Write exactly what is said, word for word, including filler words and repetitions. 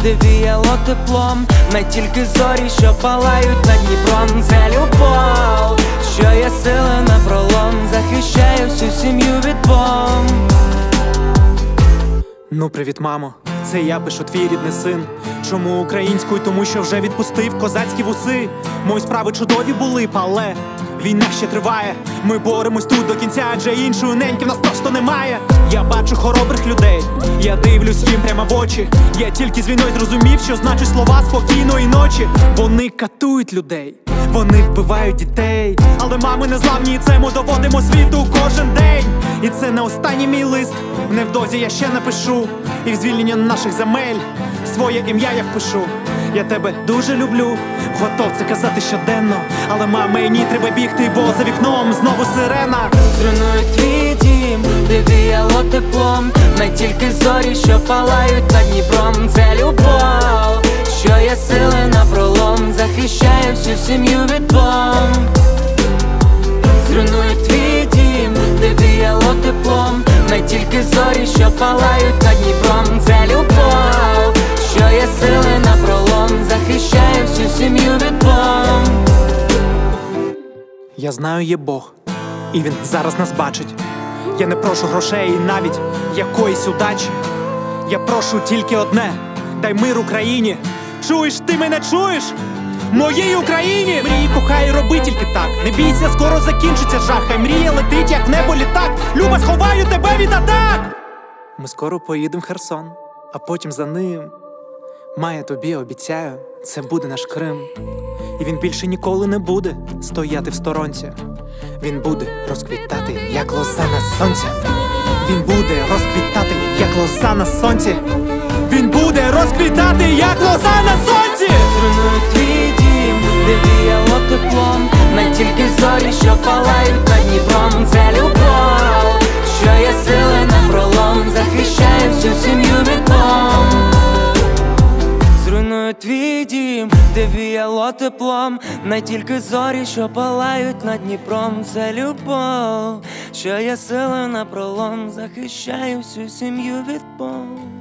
де віяло теплом, не тільки зорі, що палають над Дніпром. Це любов, що є сили напролом, захищає всю сім'ю від бомб. Ну привіт, мамо, це я пишу, твій рідний син. Чому українською? Тому що вже відпустив козацькі вуси. Мої справи чудові були б, але війна ще триває. Ми боремось тут до кінця, адже іншої неньки в нас просто немає. Я бачу хоробрих людей, я дивлюсь їм прямо в очі. Я тільки з війною зрозумів, що значить слова спокійної ночі. Вони катують людей, вони вбивають дітей, але мами не зламні, і це ми доводимо світу кожен день. І це не останній мій лист, невдовзі я ще напишу, і в звільнення наших земель своє ім'я я впишу. Я тебе дуже люблю, готов це казати щоденно, але мамі треба бігти, бо за вікном знову сирена. Зруйнує твій дім, де віяло теплом, не тільки зорі, що палають над Дніпром. Це любов, що є сили напролом, захищає всю сім'ю від бомб. Зруйнує твій дім, де віяло теплом, не тільки зорі, що палають над Дніпром. Це любов, що є сили напролом, захищає всю сім'ю від бомб. Я знаю, є Бог, і Він зараз нас бачить. Я не прошу грошей і навіть якоїсь удачі. Я прошу тільки одне: дай мир Україні. Чуєш, ти мене чуєш? Моїй Україні! Мрій, кохай, роби тільки так. Не бійся, скоро закінчиться жах. Хай мрія летить, як в небо літак. Люба, сховаю тебе від атак! Ми скоро поїдемо в Херсон, а потім за ним. Має тобі, обіцяю, це буде наш Крим. І він більше ніколи не буде стояти в сторонці. Він буде розквітати, як лоза на сонці. Він буде розквітати, як лоза на сонці. Він буде розквітати, як лоза на сонці. Зруйнує твій дім, де віяло теплом, не тільки зорі, що палають над Дніпром. Це любов, що є сили напролом, захищає всю сім'ю від бомб. Зруйнує твій дім, де віяло теплом, не тільки зорі, що палають над Дніпром. Це любов, що є сили напролом, захищає всю сім'ю від бомб.